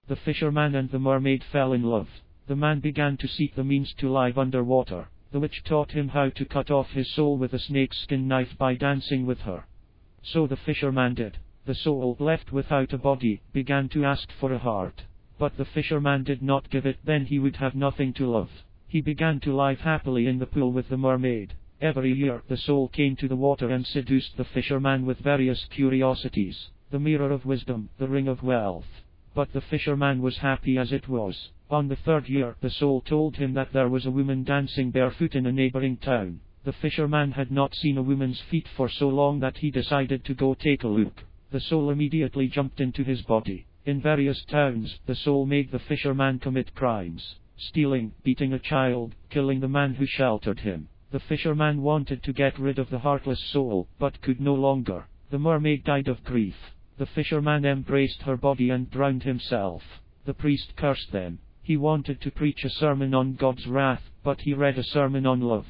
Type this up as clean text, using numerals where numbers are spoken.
The fisherman and the mermaid fell in love. The man began to seek the means to live underwater. The witch taught him how to cut off his soul with a snakeskin knife by dancing with her. So the fisherman did. The soul, left without a body, began to ask for a heart. But the fisherman did not give it, then he would have nothing to love. He began to live happily in the pool with the mermaid. Every year, the soul came to the water and seduced the fisherman with various curiosities. The mirror of wisdom, the ring of wealth. But the fisherman was happy as it was. On the third year, the soul told him that there was a woman dancing barefoot in a neighboring town. The fisherman had not seen a woman's feet for so long that he decided to go take a look. The soul immediately jumped into his body. In various towns, the soul made the fisherman commit crimes: stealing, beating a child, killing the man who sheltered him. The fisherman wanted to get rid of the heartless soul, but could no longer. The mermaid died of grief. The fisherman embraced her body and drowned himself. The priest cursed them. He wanted to preach a sermon on God's wrath, but he read a sermon on love.